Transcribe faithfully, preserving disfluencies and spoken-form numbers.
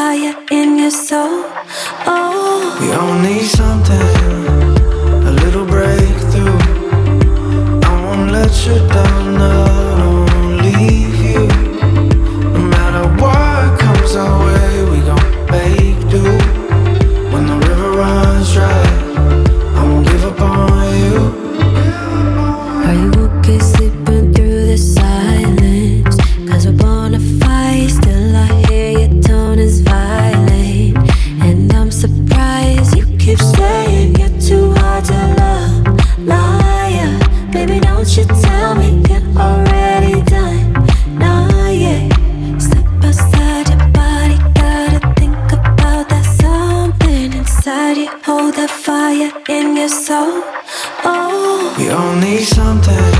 fire in your soul. Oh, we all need something, a little breakthrough. I won't let you down, I won't leave you. No matter what comes our way, we gon' make do. When the river runs dry, I won't give up on you. are you okay sleeping through the silence? Cause we're born to fight, still I hear your tone is violent. And I'm surprised you keep saying you're too hard to love. Liar, baby, don't you tell me you're already done. Nah, yeah. Step outside your body, gotta think about that something inside you. Hold that fire in your soul. Oh, we all need something,